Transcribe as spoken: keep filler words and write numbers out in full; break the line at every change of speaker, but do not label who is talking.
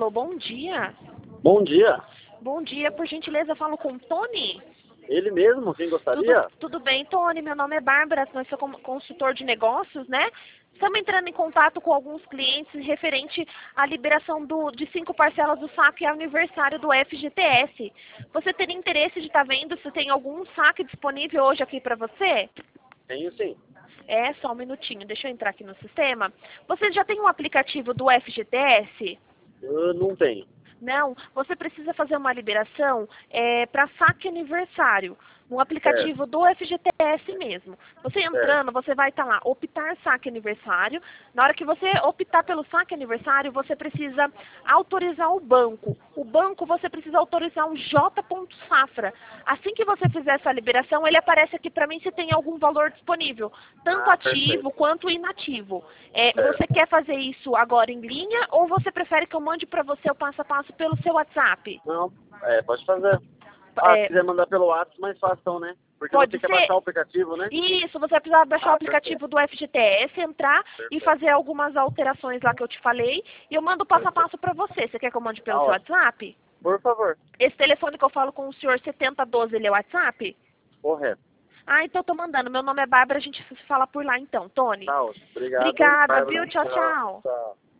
Alô, bom dia.
Bom dia.
Bom dia, por gentileza, eu falo com o Tony?
Ele mesmo, quem gostaria?
Tudo, tudo bem, Tony? Meu nome é Bárbara, eu sou com- consultor de negócios, né? Estamos entrando em contato com alguns clientes referente à liberação do, de cinco parcelas do saque aniversário do F G T S. Você teria interesse de estar vendo se tem algum saque disponível hoje aqui para você?
Tenho sim.
É, só um minutinho, deixa eu entrar aqui no sistema. Você já tem um aplicativo do F G T S?
Eu não tenho.
Não, você precisa fazer uma liberação é, para saque aniversário, no aplicativo do F G T S mesmo. Você entrando, você vai estar lá, optar saque aniversário. Na hora que você optar pelo saque aniversário, você precisa autorizar o banco. O banco você precisa autorizar o J. Safra. Assim que você fizer essa liberação, ele aparece aqui para mim se tem algum valor disponível, tanto
Ah,
ativo
perfeito.
quanto inativo. É,
Certo.
você quer fazer isso agora em linha ou você prefere que eu mande para você o passo a passo pelo seu WhatsApp?
Não, é, pode fazer. Ah, se
É,
quiser mandar pelo WhatsApp, mais fácil, né? Porque
pode
você quer
ser.
baixar o aplicativo, né?
Isso, você vai precisar baixar o
Ah,
aplicativo do F G T S, entrar e
perfeito.
fazer algumas alterações lá que eu te falei. E eu mando o passo a passo para você. Você quer que eu mande
Tá
pelo seu
ótimo.
WhatsApp?
Por favor.
Esse telefone que eu falo com o senhor setenta doze, ele é o WhatsApp?
Correto.
Ah, então eu tô mandando. Meu nome é Bárbara, a gente se fala por lá então, Tony.
Tá ótimo. Obrigado.
Obrigada,
Bárbara.
viu? Tchau, tchau.
Tchau.